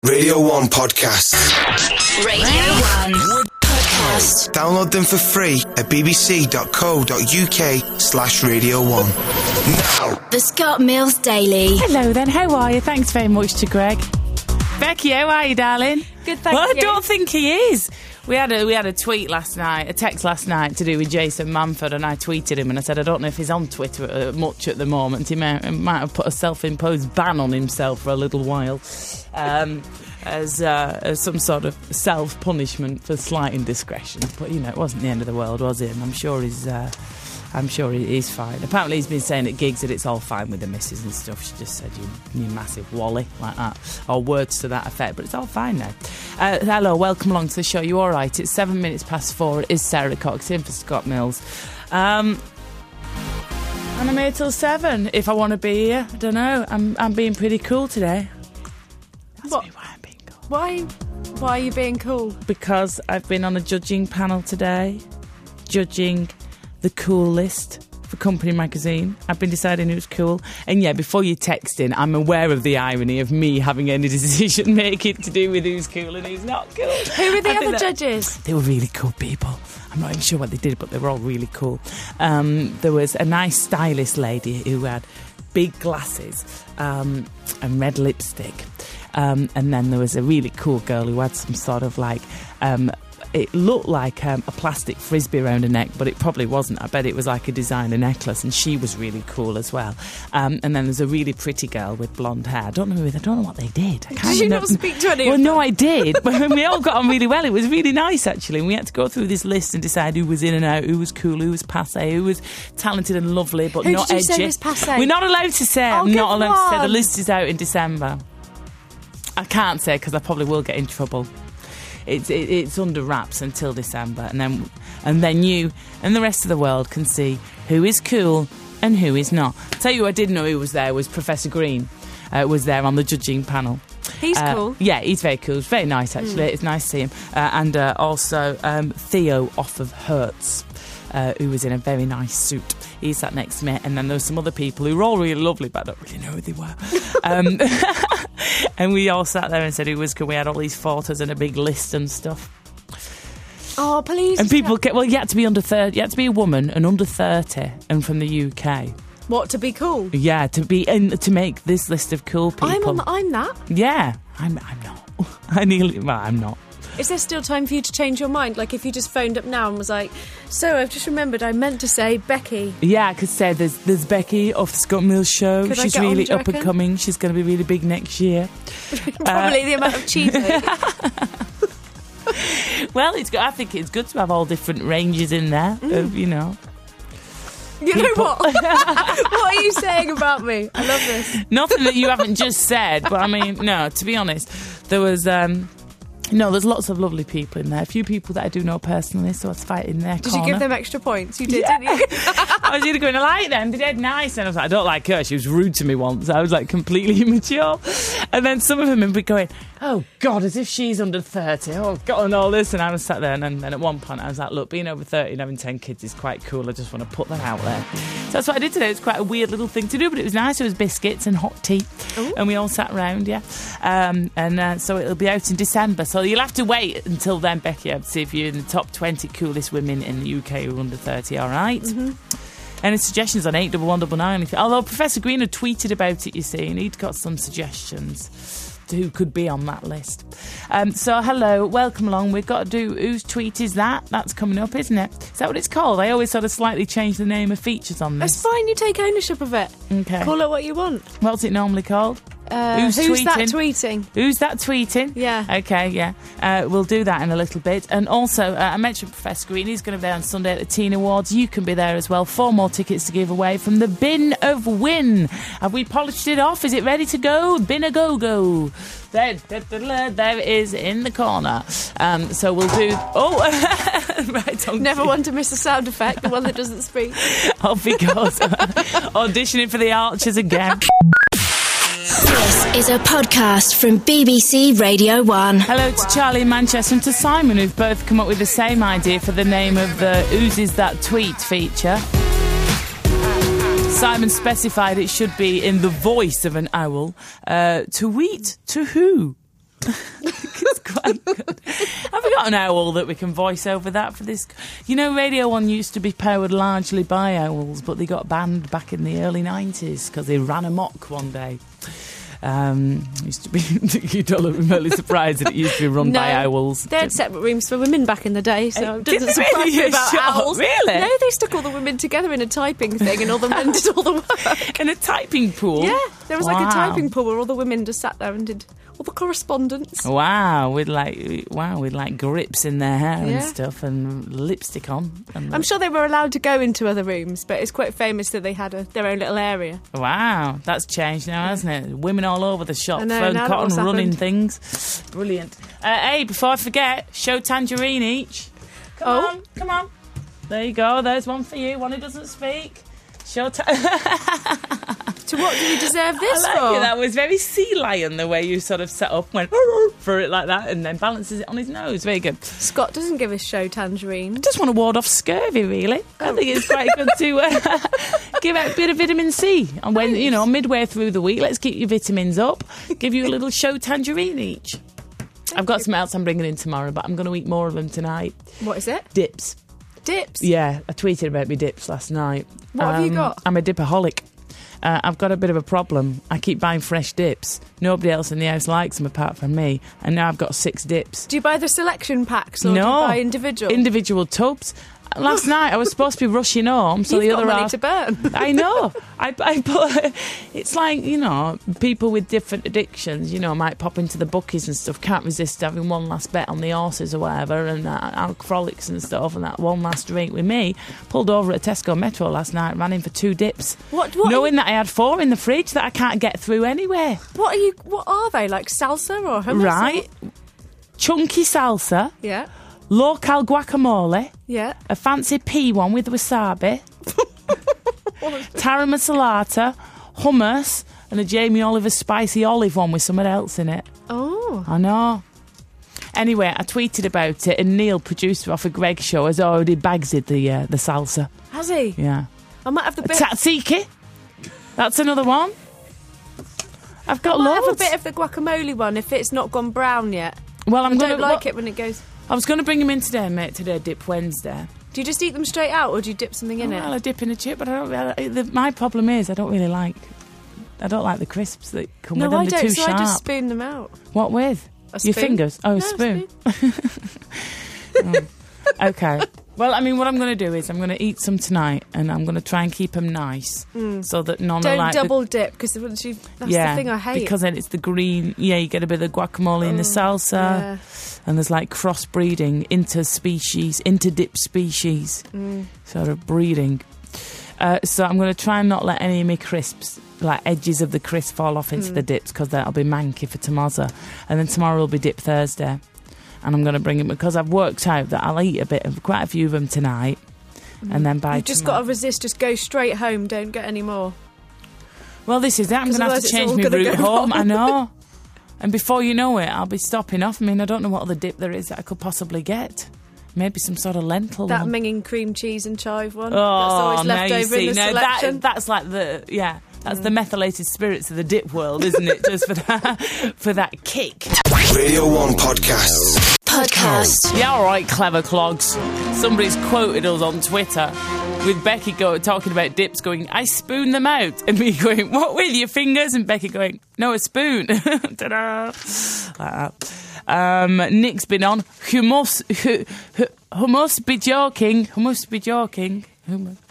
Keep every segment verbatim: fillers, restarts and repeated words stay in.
Radio one Podcast. Radio one Podcast. Download them for free at bbc.co.uk slash radio one. Now. The Scott Mills Daily. Hello then, how are you? Thanks very much to Greg. Becky, how are you, darling? Good, thank well, you. I don't think he is. We had a we had a tweet last night, a text last night to do with Jason Manford, and I tweeted him and I said I don't know if he's on Twitter uh, much at the moment. He may, might have put a self-imposed ban on himself for a little while, um, as, uh, as some sort of self-punishment for slight indiscretion. But you know, it wasn't the end of the world, was it? And I'm sure he's. Uh, I'm sure he is fine. Apparently he's been saying at gigs that it's all fine with the missus and stuff. She just said, you, you massive wally, like that. Or words to that effect, but it's all fine now. Uh, hello, welcome along to the show. You all right? It's seven minutes past four. It is Sarah Cox in for Scott Mills. Um, and I'm here till seven if I want to be here. I don't know. I'm I'm being pretty cool today. That's What? me why I'm being cool. Why? Why are you being cool? Because I've been on a judging panel today, judging the cool list for Company Magazine. I've been deciding who's cool. And yeah, before you text in, I'm aware of the irony of me having any decision making to do with who's cool and who's not cool. Who were the I think other that- judges? They were really cool people. I'm not even sure what they did, but they were all really cool. Um, there was a nice stylist lady who had big glasses um, and red lipstick. Um, and then there was a really cool girl who had some sort of like... Um, it looked like um, a plastic frisbee around her neck, but it probably wasn't. I bet it was like a designer necklace, and she was really cool as well. Um, and then there's a really pretty girl with blonde hair. I don't know who, I don't know what they did. I Did you not speak to any Well, of them? no, I did. But we all got on really well. It was really nice, actually. And we had to go through this list and decide who was in and out, who was cool, who was passé, who was talented and lovely, but Who not did you edgy. say was passé? We're not allowed to say. Oh, I'm not good allowed to say. The one. list is out in December. I can't say because I probably will get in trouble. It's it, it's under wraps until December, and then and then you and the rest of the world can see who is cool and who is not. Tell you who I didn't know who was there was Professor Green. Uh, was there on the judging panel. He's Uh, cool. Yeah, he's very cool. It's very nice, actually. Mm. It's nice to see him. Uh, and uh, also um, Theo off of Hertz, uh, who was in a very nice suit. He sat next to me. And then there were some other people who were all really lovely, but I don't really know who they were. um, and we all sat there and said who was cool. We had all these photos and a big list and stuff. Oh, please. And people, get, well, you had to be under thirty. You had to be a woman and under thirty and from the U K. What, to be cool? Yeah, to be in, to make this list of cool people. I'm, on, I'm that. Yeah, I'm, I'm not. I nearly, well, I'm not. Is there still time for you to change your mind? Like if you just phoned up now and was like, so I've just remembered I meant to say Becky. Yeah, I could say there's there's Becky off the Scott Mills show. Could I She's get on, really do you up and reckon? coming. She's going to be really big next year. Probably the amount of cheese. Well, it's. I think it's good to have all different ranges in there. Mm. Of, you know, You know People- what? What are you saying about me? I love this. nothing that you haven't just said. But I mean, no. To be honest, there was. Um, no, there's lots of lovely people in there. A few people that I do know personally, so I was fighting their Did corner. you give them extra points? You did, Yeah. didn't you? I was really going to like them. They're dead nice. And I was like, I don't like her. She was rude to me once. I was like completely immature. And then some of them would be going, oh, God, as if she's under thirty. Oh, God, and all this. And I was sat there. And then, then at one point, I was like, look, being over thirty and having ten kids is quite cool. I just want to put that out there. So that's what I did today. It was quite a weird little thing to do, but it was nice. It was biscuits and hot tea. Ooh. And we all sat around, yeah. Um, and uh, so it'll be out in December. So you'll have to wait until then, Becky, to see if you're in the top twenty coolest women in the U K who are under thirty, all right? Mm-hmm. Any suggestions on eight one one nine nine? Although Professor Green had tweeted about it, you see, and he'd got some suggestions to who could be on that list. Um, so, hello, welcome along. We've got to do whose tweet is that? That's coming up, isn't it? Is that what it's called? I always sort of slightly change the name of features on That's this. fine, you take ownership of it. Okay. Call it what you want. What's it normally called? Uh, Who's who's that tweeting? tweeting? Who's that tweeting? Yeah. Okay, yeah. Uh, we'll do that in a little bit. And also, uh, I mentioned Professor Green. He's going to be there on Sunday at the Teen Awards. You can be there as well. Four more tickets to give away from the Bin of Win. Have we polished it off? Is it ready to go? Bin a go-go. There, there, there, there it is in the corner. Um, so we'll do... Oh! right on. Never want to miss a sound effect, the one that doesn't speak. Off he goes. Auditioning for the Archers again. This is a podcast from B B C Radio one. Hello to Charlie in Manchester and to Simon, who've both come up with the same idea for the name of the Whose Is That Tweet feature. Simon specified it should be in the voice of an owl. Uh, tweet to who? Have we got an owl that we can voice over that for this? You know, Radio one used to be powered largely by owls, but they got banned back in the early nineties because they ran amok one day. Um, used to be, you don't look remotely surprised that it used to be run No, by owls. They had separate rooms for women back in the day, so it Did doesn't they surprise really? me about Sure, owls. really? No, they stuck all the women together in a typing thing and all the men did all the work. In a typing pool? Yeah, there was like Wow. a typing pool where all the women just sat there and did all the correspondence. Wow, with like wow, with like grips in their hair Yeah. and stuff and lipstick on. And I'm sure they were allowed to go into other rooms, but it's quite famous that they had a, their own little area. Wow, that's changed now, hasn't it? Women all over the shop, I know, throwing now cotton, what's running happened. things. Brilliant. Uh, hey, before I forget, show tangerine each. Come Oh. on, come on. There you go. There's one for you. One who doesn't speak. Show ta- To what do you deserve this I like for? it. That was very sea lion the way you sort of set up, went for it like that, and then balances it on his nose. Very good. Scott doesn't give us show tangerine. Just want to ward off scurvy, really. I think it's quite good to uh, give out a bit of vitamin C. And when, you know, midway through the week, let's keep your vitamins up. Give you a little show tangerine each. I've got some else I'm bringing in tomorrow, but I'm going to eat more of them tonight. What is it? Dips. Dips? Yeah, I tweeted about my dips last night. What have you Um, got? I'm a dipaholic. Uh, I've got a bit of a problem. I keep buying fresh dips. Nobody else in the house likes them apart from me. And now I've got six dips. Do you buy the selection packs or no. do you buy individual? Individual tubs. Last night I was supposed to be rushing home, so You've the got other money half. to burn. I know. I, I put. It's like, you know, people with different addictions. You know, might pop into the bookies and stuff. Can't resist having one last bet on the horses or whatever, and uh, alcoholics and stuff, and that one last drink. With me, pulled over at Tesco Metro last night, ran in for two dips, What? What? knowing that I had four in the fridge that I can't get through anyway. What are you? What are they like? Salsa or hummus? Right, chunky salsa, Yeah. local guacamole. Yeah. A fancy pea one with wasabi, tara masalata, hummus, and a Jamie Oliver spicy olive one with something else in it. Oh. I know. Anyway, I tweeted about it, and Neil, producer off a Greg show, has already bagsed the uh, the salsa. Has he? Yeah. I might have the bit. Tzatziki. That's another one. I've got I might have a loads. bit of the guacamole one if it's not gone brown yet. well, I'm I gonna don't like well, it when it goes. I was going to bring him in today, mate. Today, Dip Wednesday. Do you just eat them straight out or do you dip something in Well, it? I dip in a chip, but I don't. I, the, my problem is I don't really like. I don't like the crisps that come No, with them. I They're don't. too So sharp. I just spoon them out. What with? A Your spoon. fingers? Oh, a No, spoon. Oh. Okay. Well, I mean, what I'm going to do is I'm going to eat some tonight, and I'm going to try and keep them nice, so that none Don't are like the- double dip because once you that's yeah, the thing I hate. because then it's the green. Yeah, you get a bit of guacamole in the salsa, yeah. and there's like crossbreeding, interspecies, interdip species, Mm. sort of breeding. Uh, so I'm going to try and not let any of my crisps, like edges of the crisp, fall off into Mm. the dips because that'll be manky for tomorrow. And then tomorrow will be Dip Thursday. And I'm going to bring it because I've worked out that I'll eat a bit of quite a few of them tonight. And then by You've just tomorrow- got to resist. Just go straight home. Don't get any more. Well, this is it. I'm 'Cause going to have otherwise to it's change all my gonna route go home. wrong. I know. And before you know it, I'll be stopping off. I mean, I don't know what other dip there is that I could possibly get. Maybe some sort of lentil That one. minging cream cheese and chive one. Oh, that's always now left you over see. in the No, selection. that, that's like the, yeah, that's the methylated spirits of the dip world, isn't it? Just for that, for that kick. Radio one podcasts. Podcast. Yeah, all right, clever clogs. Somebody's quoted us on Twitter with Becky go, talking about dips going, I spoon them out. And me going, what with your fingers? And Becky going, no, a spoon. Ta-da. Like that. Um, Nick's been on. Who must, who, who, who must be joking. Who must be joking. Who must,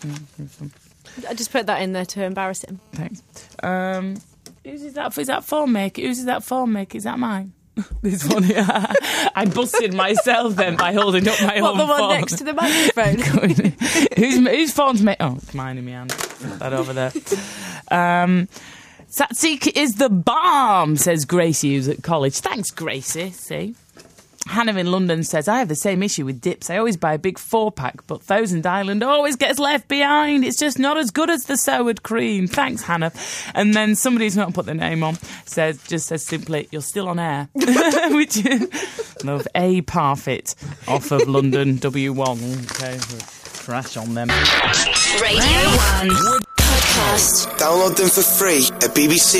I just put that in there to embarrass him. thanks. Um, whose is that? Is that phone maker? Whose is that phone maker? Is that mine? This one here. I busted myself then by holding up my What, own the one phone. next to the microphone? whose, whose phone's mate? Oh, it's mine in my hand. Put that over there. Um, Tzatziki is the bomb, says Gracie, who's at college. Thanks, Gracie. See? Hannah in London says, I have the same issue with dips. I always buy a big four-pack, but Thousand Island always gets left behind. It's just not as good as the soured cream. Thanks, Hannah. And then somebody who's not put their name on says, just says simply, you're still on air. Which is, love A Parfit off of London W one. Okay, crash on them. Radio one. Podcast. podcast. Download them for free at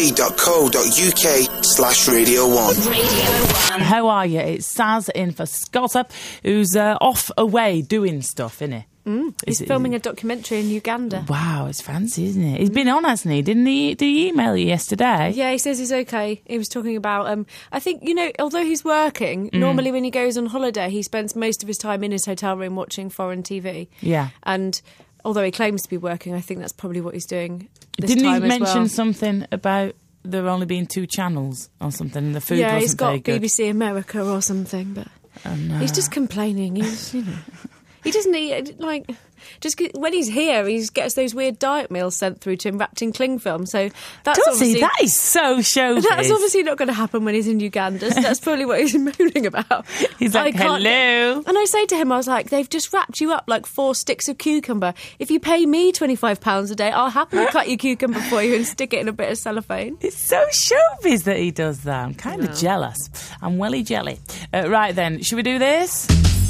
bbc.co.uk slash Radio 1. Radio one. How are you? It's Saz in for Scotter, who's uh, off away doing stuff, isn't he? Mm, he's Is it- filming a documentary in Uganda. Wow, it's fancy, isn't it? He's been on, hasn't he? Didn't he? Did he email you yesterday? Yeah, he says he's okay. He was talking about, um, I think, you know, although he's working, Mm. normally when he goes on holiday, he spends most of his time in his hotel room watching foreign T V. Yeah. And although he claims to be working, I think that's probably what he's doing this Didn't he time as mention well. something about there only being two channels or something and the food Yeah, wasn't he's got very good? B B C America or something, but Oh, no. he's just complaining. He's, you know, he doesn't eat, like... Just 'cause when he's here, he gets those weird diet meals sent through to him wrapped in cling film. So that's Does obviously he? That is so showbiz. that's obviously not going to happen when he's in Uganda. So that's probably what he's moaning about. He's like, I can't- hello. And I say to him, I was like, they've just wrapped you up like four sticks of cucumber. If you pay me twenty-five pounds a day, I'll happily cut your cucumber for you and stick it in a bit of cellophane. It's so showbiz that he does that. I'm kind of jealous. I'm welly jelly. Uh, right then, should we do this?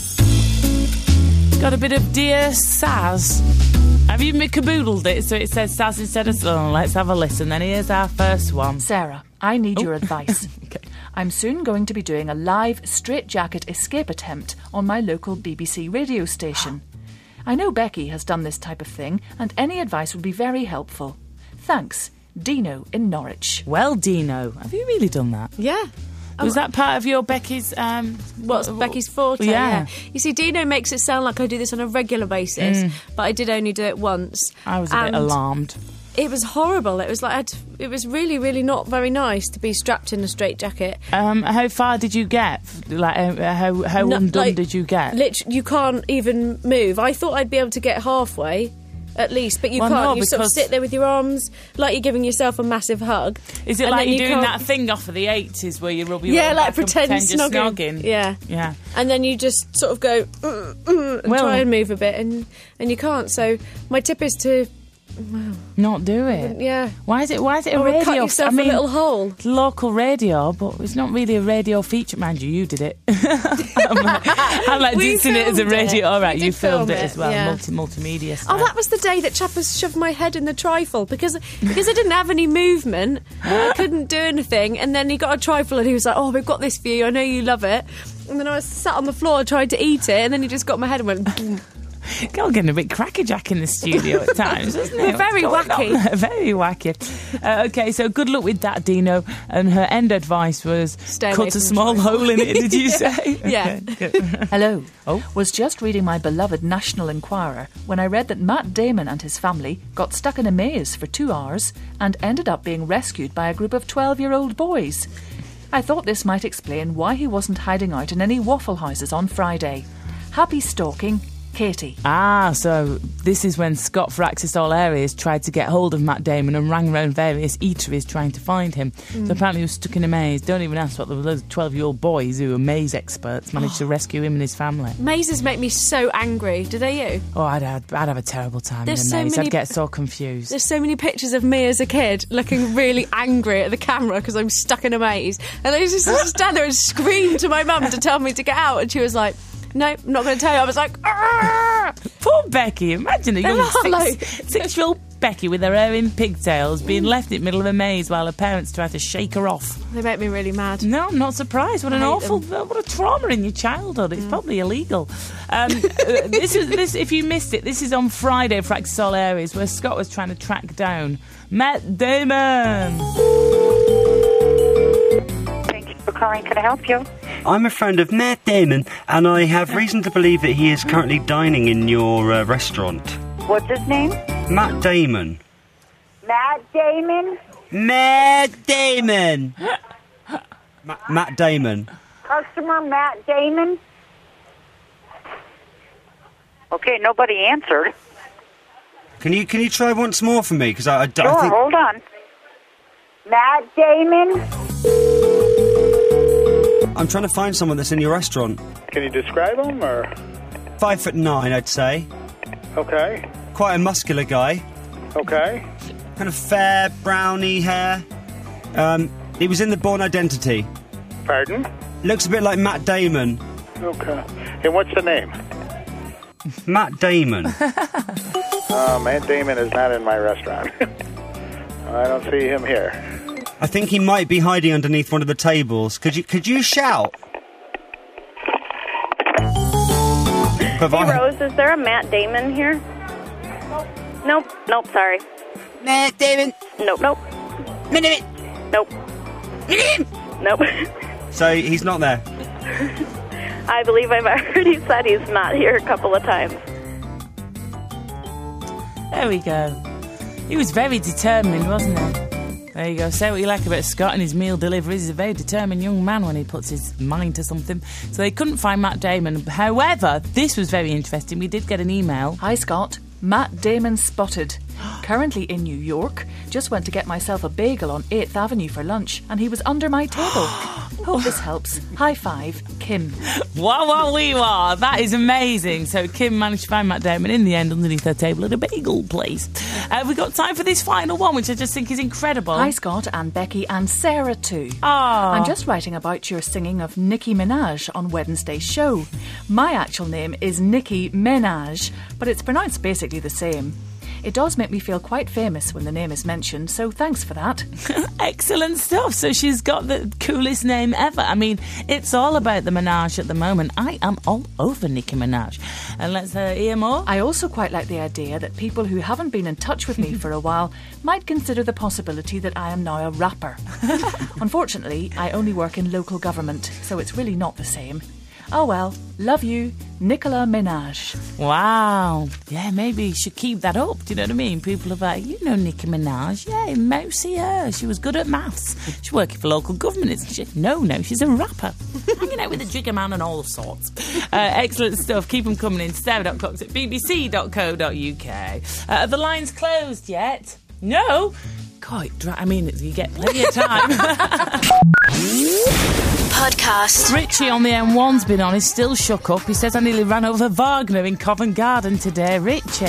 Got a bit of Dear Saz. Have you caboodled it so it says Saz instead of Sloan? Let's have a listen. Then here's our first one. Sarah, I need Oh. your advice. Okay. I'm soon going to be doing a live straitjacket escape attempt on my local B B C radio station. I know Becky has done this type of thing, and any advice would be very helpful. Thanks, Dino in Norwich. Well, Dino, have you really done that? Yeah. Was that part of your Becky's... Um, What's what- Becky's forte? Yeah. You see, Dino makes it sound like I do this on a regular basis, but I did only do it once. I was a bit And alarmed. It was horrible. It was like I'd, it was really, really not very nice to be strapped in a straitjacket. Um, how far did you get? Like, uh, how how No, undone like, did you get? Literally, you can't even move. I thought I'd be able to get halfway, at least, but you Well, can't. no, you sort of because- sit there with your arms like you're giving yourself a massive hug. Is it and like then you're you doing can't- that thing off of the eighties where you rub your Yeah, own like back and pretend, you're snogging. snogging? Yeah. Yeah. And then you just sort of go mm, mm, and Well- try and move a bit, and and you can't. So my tip is to Not do it. yeah, Why is it? Why is it a or radio? cut yourself I mean, a little hole. local radio, but it's not really a radio feature. Mind you, you did it. I'm like, I'm like We dancing it as a filmed radio. it. All right, We you did filmed film it it, as well. yeah. Multi multimedia Oh, stuff. that was the day that Chappers shoved my head in the trifle because because I didn't have any movement. I couldn't do anything, and then he got a trifle and he was like, "Oh, we've got this for you. I know you love it." And then I was sat on the floor trying to eat it, and then he just got my head and went. Boom. God, getting a bit crackerjack in the studio at times, isn't it? Very What's going wacky. on? Very wacky. Uh, okay, so good luck with that, Dino. And her end advice was Stay away cut a from the small trifle. hole in it. Did you say? Yeah. Okay, good. Hello. Oh. Was just reading my beloved National Enquirer when I read that Matt Damon and his family got stuck in a maze for two hours and ended up being rescued by a group of twelve-year-old boys. I thought this might explain why he wasn't hiding out in any Waffle Houses on Friday. Happy stalking, Katie. Ah, so this is when Scott for Access All Areas tried to get hold of Matt Damon and rang around various eateries trying to find him. Mm. So apparently he was stuck in a maze. Don't even ask what those twelve-year-old boys who are maze experts managed to rescue him and his family. Mazes make me so angry. Do they you? Oh, I'd, I'd, I'd have a terrible time There's in a so maze. many- I'd get so confused. There's so many pictures of me as a kid looking really angry at the camera because I'm stuck in a maze. And I used to just stand there and scream to my mum to tell me to get out. And she was like, no, I'm not going to tell you. I was like, "Argh!" Poor Becky. Imagine a They're young not six, like- six-year-old Becky with her hair in pigtails being left in the middle of a maze while her parents try to shake her off. They make me really mad. No, I'm not surprised. What I an hate awful, what a trauma in your childhood. It's probably illegal. Um, uh, this is this. If you missed it, this is on Friday for Access All Areas, where Scott was trying to track down Matt Damon. Thank you for calling. Can I help you? I'm a friend of Matt Damon, and I have reason to believe that he is currently dining in your uh, restaurant. What's his name? Matt Damon. Matt Damon. Matt Damon! Ma- Matt Damon. Customer Matt Damon. Okay, nobody answered. Can you can you try once more for me? Because I, I, I Sure, think... hold on. Matt Damon. I'm trying to find someone that's in your restaurant. Can you describe him, or? Five foot nine, I'd say. Okay, Quite a muscular guy. okay. Kind of fair, browny hair. Um, he was in the Bourne Identity. Pardon? Looks a bit like Matt Damon. Okay. And what's the name? Matt Damon. Uh, Matt Damon is not in my restaurant. I don't see him here. I think he might be hiding underneath one of the tables. Could you could you shout? Hey, Rose, is there a Matt Damon here? Nope. Nope, sorry. Matt Damon. Nope, nope. Minute. Nope. Nope. So he's not there? I believe I've already said he's not here a couple of times. There we go. He was very determined, wasn't he? There you go. Say what you like about Scott and his meal deliveries. He's a very determined young man when he puts his mind to something. So they couldn't find Matt Damon. However, this was very interesting. We did get an email. Hi, Scott. Matt Damon spotted. Currently in New York. Just went to get myself a bagel on eighth Avenue for lunch, and he was under my table. Hope this helps. High five, Kim. Wow, wow, wee, wow. That is amazing. So Kim managed to find Matt Damon in the end underneath her table at a bagel place. Uh, we've got time for this final one, which I just think is incredible. Hi, Scott, and Becky, and Sarah too. Ah. I'm just writing about your singing of Nicki Minaj on Wednesday's show. My actual name is Nicki Minaj, but it's pronounced basically the same. It does make me feel quite famous when the name is mentioned, so thanks for that. Excellent stuff. So she's got the coolest name ever. I mean, it's all about the Minaj at the moment. I am all over Nicki Minaj. And let's uh, hear more. I also quite like the idea that people who haven't been in touch with me for a while might consider the possibility that I am now a rapper. Unfortunately, I only work in local government, so it's really not the same. Oh well, love you, Nicola Minaj. Wow. Yeah, maybe you should keep that up. Do you know what I mean? People are like, you know Nicki Minaj. Yeah, mousy her. She was good at maths. She's working for local government, isn't she? No, no, she's a rapper. Hanging out with a jigger man and all sorts. Uh, excellent stuff. Keep them coming in. Sarah dot cox at b b c dot co dot u k. Uh, are the lines closed yet? No? God, I mean, you get plenty of time. Podcast. Richie on the M one's been on. He's still shook up. He says I nearly ran over Wagner in Covent Garden today. Richie.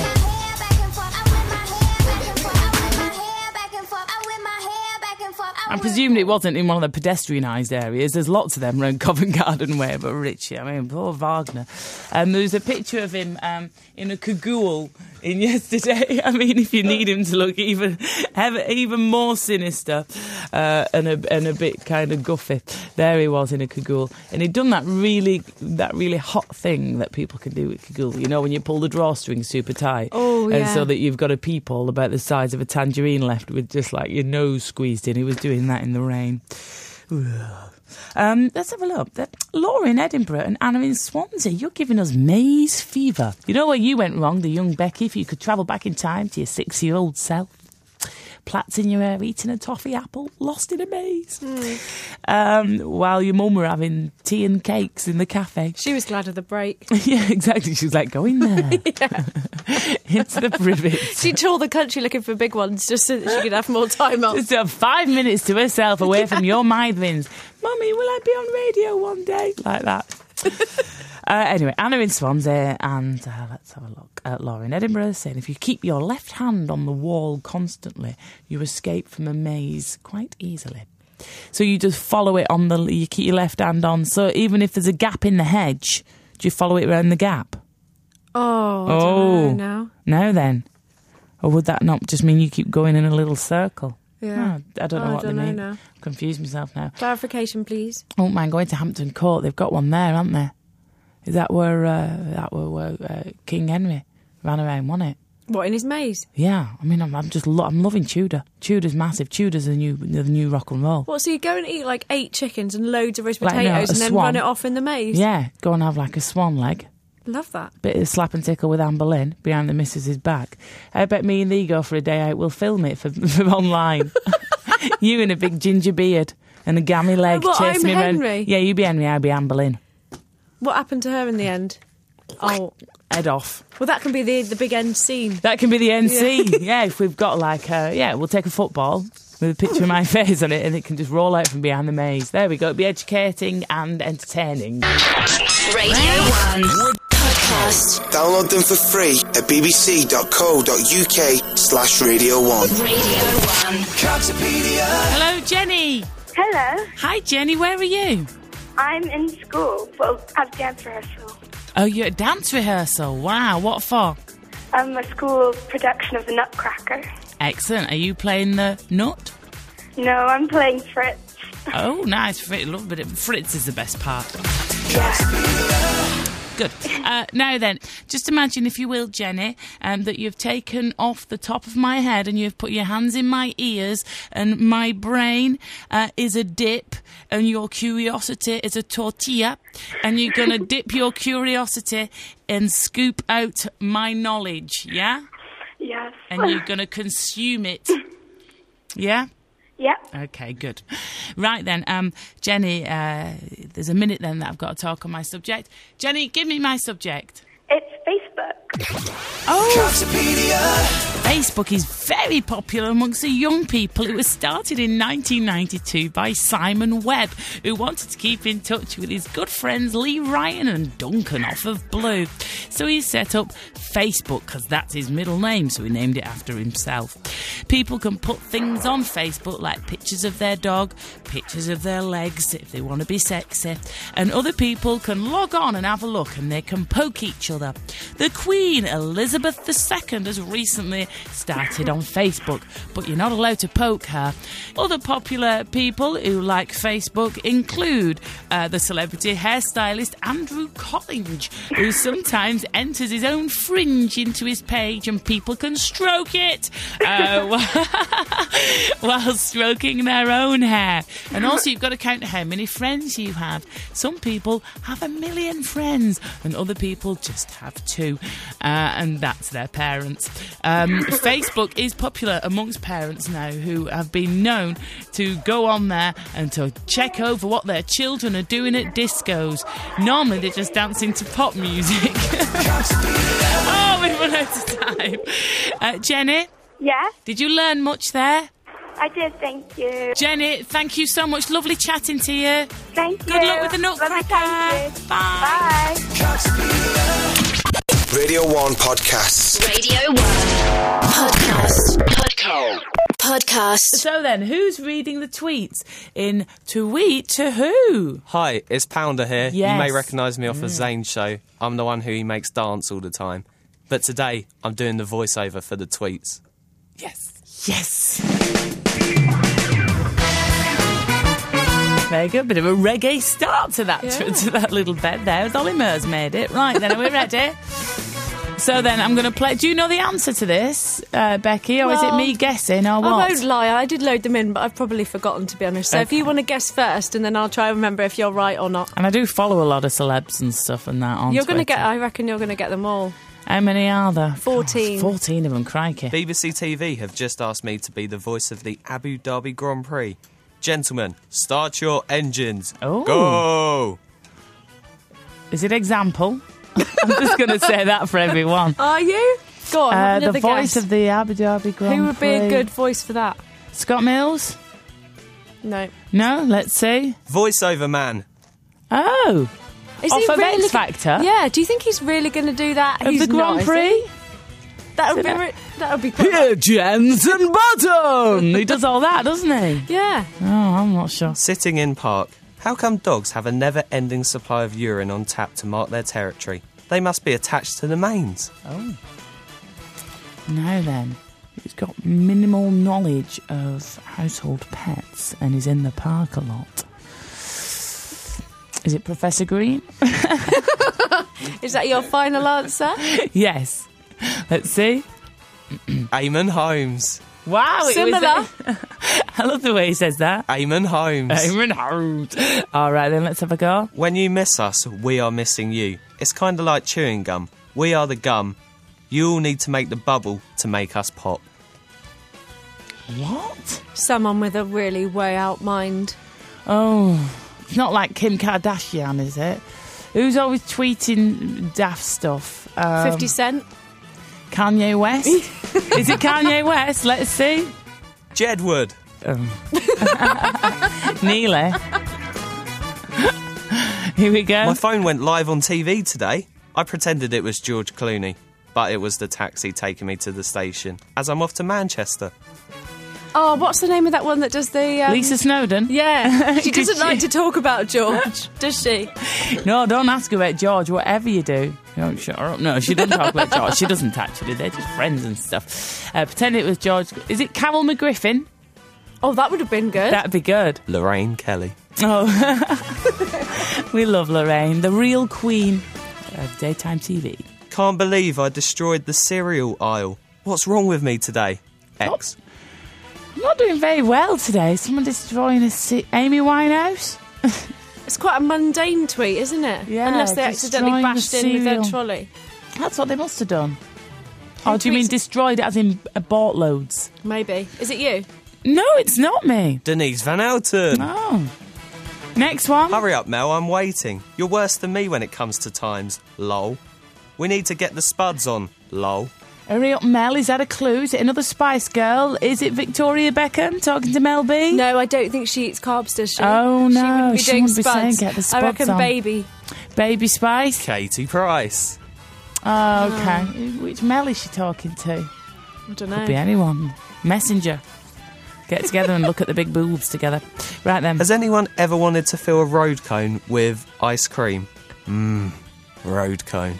I'm presuming it wasn't in one of the pedestrianised areas. There's lots of them around Covent Garden Way, but Richie, I mean, poor Wagner. Um, there was a picture of him um, in a cagoule in yesterday. I mean, if you need him to look even even more sinister uh, and, a, and a bit kind of guffy, there he was in a cagoule. And he'd done that really that really hot thing that people can do with cagoule. You know, when you pull the drawstring super tight. Oh, yeah. And so that you've got a peephole about the size of a tangerine left with just like your nose squeezed in. He was doing that in the rain. Um, let's have a look. Laura in Edinburgh and Anna in Swansea. You're giving us maize fever. You know where you went wrong, the young Becky, if you could travel back in time to your six-year-old self. Plaits in your hair, eating a toffee apple, lost in a maze. Mm. Um, while your mum were having tea and cakes in the cafe. She was glad of the break. Yeah, exactly. She was like, go in there. Into the privet. She toured the country looking for big ones just so that she could have more time off. Just have five minutes to herself away from your mitheens. Mummy, will I be on radio one day? Like that. Uh, anyway, Anna in Swansea and uh, let's have a look at Laura in Edinburgh saying if you keep your left hand on the wall constantly, you escape from a maze quite easily. So you just follow it on the, you keep your left hand on. So even if there's a gap in the hedge, do you follow it around the gap? Oh, I oh, don't know now. No then. Or would that not just mean you keep going in a little circle? Yeah. Oh, I don't know oh, what I don't they know mean. now. I've confused myself now. Clarification, please. I won't mind going to Hampton Court. They've got one there, haven't they? Is that where uh, that where, where uh, King Henry ran around, wasn't it? What, in his maze? Yeah, I mean, I'm, I'm just lo- I'm loving Tudor. Tudor's massive. Tudor's the new the new rock and roll. What? So you go and eat like eight chickens and loads of roast Like, no, potatoes a and then swan. run it off in the maze? Yeah, go and have like a swan leg. Love that. Bit of slap and tickle with Anne Boleyn behind the missus's back. I bet me and Lee go for a day out. We'll film it for, for online. You in a big ginger beard and a gammy leg What, chasing I'm me around. Henry? Yeah, you be Henry. I'll be Anne Boleyn. What happened to her in the end? Oh, Head off. well, that can be the the big end scene. That can be the N C. Yeah. Yeah, if we've got like, uh, yeah, we'll take a football with a picture of my face on it and it can just roll out from behind the maze. There we go. It'll be educating and entertaining. Radio one Podcast. Download them for free at bbc.co.uk slash Radio one. Radio one. Hello, Jenny. Hello. Hi, Jenny. Where are you? I'm in school. Well, I have dance rehearsal. Oh, you're at dance rehearsal. Wow, what for? I'm a school production of The Nutcracker. Excellent. Are you playing the nut? No, I'm playing Fritz. Oh, nice. Fritz, love a bit of Fritz is the best part. Good. Uh, now then, just imagine, if you will, Jenny, um, that you've taken off the top of my head and you've put your hands in my ears, and my brain uh, is a dip and your curiosity is a tortilla, and you're going to dip your curiosity and scoop out my knowledge, yeah? Yes. And you're going to consume it. Yeah? Yeah. Okay, good. Right then, um, Jenny, uh, there's a minute then that I've got to talk on my subject. Jenny, give me my subject. It's Facebook. Oh! Facebook is very popular amongst the young people. It was started in nineteen ninety-two by Simon Webb, who wanted to keep in touch with his good friends Lee Ryan and Duncan off of Blue. So he set up Facebook, because that's his middle name, so he named it after himself. People can put things on Facebook like pictures of their dog, pictures of their legs if they want to be sexy, and other people can log on and have a look, and they can poke each other. The Queen Elizabeth the Second has recently started on Facebook, but you're not allowed to poke her. Other popular people who like Facebook include uh, the celebrity hairstylist Andrew Collins, who sometimes enters his own fringe into his page and people can stroke it uh, while stroking their own hair. And also you've got to count how many friends you have. Some people have a million friends and other people just have two, uh, and that's their parents. Um, Facebook is popular amongst parents now, who have been known to go on there and to check over what their children are doing at discos. Normally they're just dancing to pop music. Oh, we've run out of time. Uh, Jenny? Yeah? Did you learn much there? I did, thank you. Jenny, thank you so much. Lovely chatting to you. Thank you. Good luck with the Nutcracker. Bye. Bye. Radio one Podcasts. Radio one Podcast. Podcast. Podcast. So then, who's reading the tweets in Tweet to Who? Hi, it's Pounder here. Yes. You may recognise me off of Zane's show. I'm the one who he makes dance all the time. But today, I'm doing the voiceover for the tweets. Yes. Yes. Very good. Bit of a reggae start to that, Yeah. to, to that little bed there. Ollie Murs made it. Right, then, are we ready? So then, I'm going to play... Do you know the answer to this, uh, Becky, or Well, is it me guessing, or what? I won't lie, I did load them in, but I've probably forgotten, to be honest. So if Okay. you want to guess first, and then I'll try and remember if you're right or not. And I do follow a lot of celebs and stuff and that on You're going to Twitter. get, I reckon you're going to get them all. How many are there? Fourteen. God, Fourteen of them, crikey. B B C T V have just asked me to be the voice of the Abu Dhabi Grand Prix. Gentlemen, start your engines. Oh. Go! Is it example? I'm just going to say that for everyone. Are you? Go on, Uh, have the another voice guess. of the Abu Dhabi Grand Who would be a Prix. good voice for that? Scott Mills? No. No, let's see. Voiceover man. Oh. Is Off he of really X Factor? Yeah, do you think he's really going to do that? Of He's the Grand not, is Prix? he? That would Is be, it re- that would be quite Here, Jensen Button! He does all that, doesn't he? Yeah. Oh, I'm not sure. Sitting in park. How come dogs have a never-ending supply of urine on tap to mark their territory? They must be attached to the mains. Oh. Now then, he's got minimal knowledge of household pets and is in the park a lot. Is it Professor Green? Is that your final answer? Yes. Let's see. Eamon Holmes. Wow, it Similar. was. I love the way he says that. Eamon Holmes. Eamon Holmes. All right, then let's have a go. When you miss us, we are missing you. It's kind of like chewing gum. We are the gum. You all need to make the bubble to make us pop. What? Someone with a really way out mind. Oh, it's not like Kim Kardashian, is it? Who's always tweeting daft stuff? Um, fifty Cent? Kanye West? Is it Kanye West? Let's see. Jedward. Um. Neely. Here we go. My phone went live on T V today. I pretended it was George Clooney, but it was the taxi taking me to the station, as I'm off to Manchester. Oh, what's the name of that one that does the... Um... Lisa Snowdon? Yeah. She doesn't she? like to talk about George, does she? No, don't ask her about George, whatever you do. Don't shut her up. No, she doesn't talk about George. She doesn't, actually. They're just friends and stuff. Uh, pretend it was George. Is it Carol McGriffin? Oh, that would have been good. That'd be good. Lorraine Kelly. Oh. We love Lorraine, the real queen of daytime T V. Can't believe I destroyed the cereal aisle. What's wrong with me today? X. I'm not doing very well today. Someone destroying a si- Amy Winehouse? It's quite a mundane tweet, isn't it? Yeah, Unless they accidentally destroying the bashed in with their cereal. trolley. That's what they must have done. Who Or do you mean tweets- destroyed it as in uh, bought loads? Maybe. Is it you? No, it's not me. Denise Van Outen. Oh. Next one. Hurry up, Mel, I'm waiting. You're worse than me when it comes to times. Lol. We need to get the spuds on. Lol. Hurry up, Mel. Is that a clue? Is it another Spice Girl? Is it Victoria Beckham talking to Mel B? No, I don't think she eats carbs, does she? Oh, She no. wouldn't be She doing wouldn't be saying spuds. get the I spuds reckon on. baby. Baby Spice? Katie Price. Oh, okay. Which Mel is she talking to? I don't know. Could be anyone. Messenger. Get together and look at the big boobs together. Right then. Has anyone ever wanted to fill a road cone with ice cream? Mmm, road cone.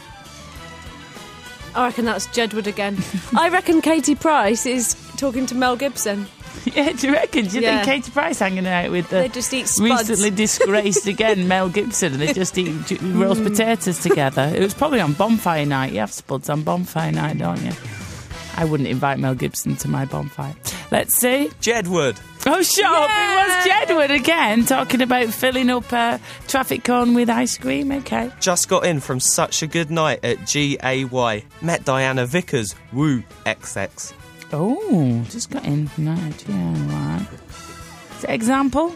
I reckon that's Jedward again. I reckon Katie Price is talking to Mel Gibson. Yeah, do you reckon? Do you Yeah. think Katie Price hanging out with the They just eat spuds. recently disgraced again Mel Gibson and they just eat j- roast potatoes together? It was probably on bonfire night. You have spuds on bonfire night, don't you? I wouldn't invite Mel Gibson to my bonfire. Let's see. Jedward. Oh, shut up. It was Jedward again, talking about filling up a traffic cone with ice cream. Okay. Just got in from such a good night at G A Y. Met Diana Vickers. Woo. X X. Oh, just got in from that. Yeah, right. Is it example?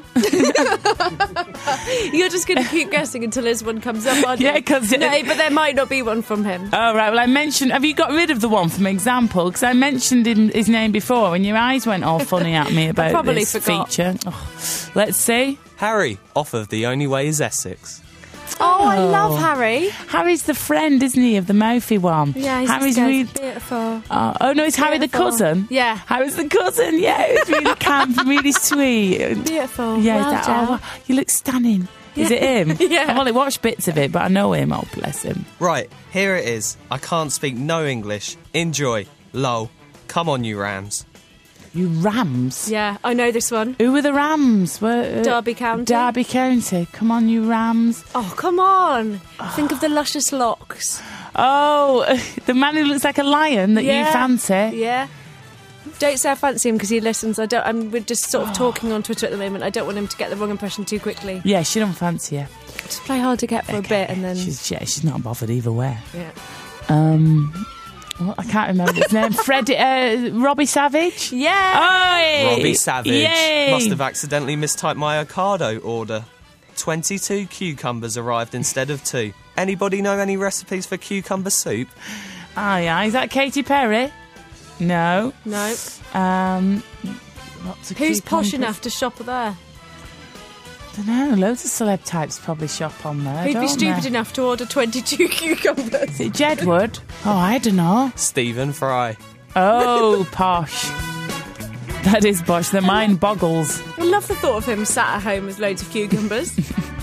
You're just going to keep guessing until his one comes up, aren't you? Yeah, 'cause it- No, but there might not be one from him. Oh, right. Well, I mentioned... Have you got rid of the one from example? Because I mentioned him, his name before and your eyes went all funny at me about probably this forgot. feature. Oh, let's see. Harry, off of The Only Way is Essex. Oh, I love Harry. Harry's the friend, isn't he, of the mouthy one? Yeah, he's Harry's just really... beautiful. Oh, oh, no, it's Harry the Beautiful. cousin? Yeah. Harry's the cousin, yeah. It's really camp, really sweet. Beautiful. Yeah, well he's like, done. oh, wow, you look stunning. Is it him? Yeah. I've only watched bits of it, but I know him. Oh, bless him. Right, here it is. I can't speak no English. Enjoy. Lol. Come on, you Rams. You Rams? Yeah, I know this one. Who were the Rams? Were, uh, Derby County. Derby County. Come on, you Rams. Oh, come on. Think of the luscious locks. Oh, the man who looks like a lion that Yeah. you fancy. Yeah. Don't say I fancy him because he listens. I don't. I'm, we're just sort of talking on Twitter at the moment. I don't want him to get the wrong impression too quickly. Yeah, she don't fancy you. Just play hard to get for a bit and then. She's, yeah, she's not bothered either way. Yeah. Um, well, I can't remember his name. Fred, uh, Robbie Savage? Yeah. Oh, Robbie Savage. Yay. Must have accidentally mistyped my Ocado order. twenty-two cucumbers arrived instead of two. Anybody know any recipes for cucumber soup? Oh, yeah. Is that Katy Perry? No. No. Um, lots of Who's posh cucumbers. enough to shop there? I don't know. Loads of celeb types probably shop on there. Who'd be don't stupid they? enough to order twenty-two cucumbers? Is it Jedward? Oh, I don't know. Stephen Fry. Oh, posh. That is posh. The mind boggles. I love the thought of him sat at home with loads of cucumbers.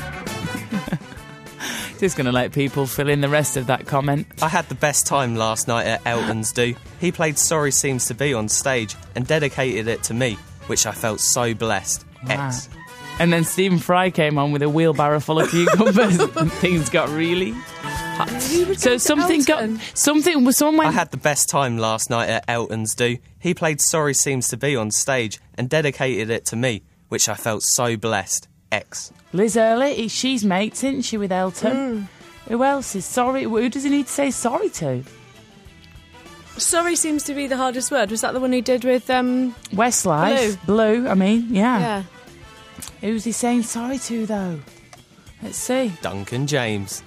Just going to let people fill in the rest of that comment. I had the best time last night at Elton's Do. He played Sorry Seems to Be on stage and dedicated it to me, which I felt so blessed. Wow. X. And then Stephen Fry came on with a wheelbarrow full of cucumbers and things got really hot. So something got... Something... Someone I went... had the best time last night at Elton's Do. He played Sorry Seems to Be on stage and dedicated it to me, which I felt so blessed. X. Liz Early, she's mates, isn't she, with Elton? Who else is sorry? Who does he need to say sorry to? Sorry seems to be the hardest word. Was that the one he did with um, Westlife. Blue. Blue, I mean, yeah. Yeah. Who's he saying sorry to, though? Let's see. Duncan James.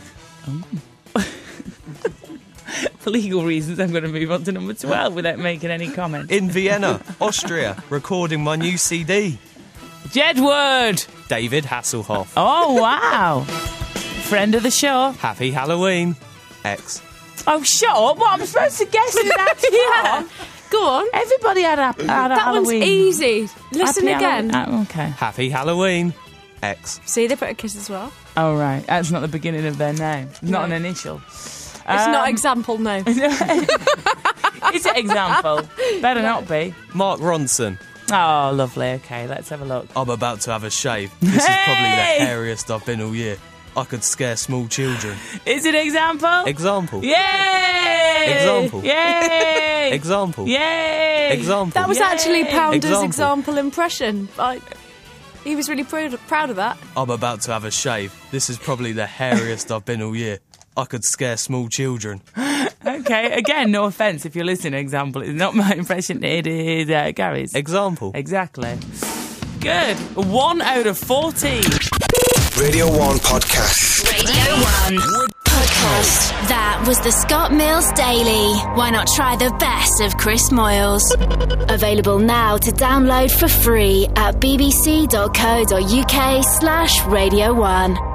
For legal reasons, I'm going to move on to number twelve without making any comment. In Vienna, Austria, recording my new C D. Jedward! David Hasselhoff. Oh, wow. Friend of the show. Happy Halloween. X. Oh, shut up. What, I'm supposed to guess who that's Yeah. from? Go on. Everybody had a, had a That Halloween. one's easy. Listen Happy again. Halloween. Oh, okay. Happy Halloween. X. See, they put a kiss as well. Oh, right. That's not the beginning of their name. Not an initial. It's Um, not example, no. Is it example? Better not be. Mark Ronson. Oh, lovely. Okay, let's have a look. I'm about to have a shave. This Hey! is probably the hairiest I've been all year. I could scare small children. Is it example? Example. Yay! Example. Yay! Example. Yay! Example. That was Yay! actually Pounder's Example. example impression. I, he was really proud, proud of that. I'm about to have a shave. This is probably the hairiest I've been all year. I could scare small children. Okay, again, no offence if you're listening. Example, it's not my impression. It is uh, Gary's. Example. Exactly. Good. One out of fourteen. Radio one Podcast. Radio one Podcast. That was the Scott Mills Daily. Why not try the best of Chris Moyles? Available now to download for free at bbc.co.uk slash Radio one.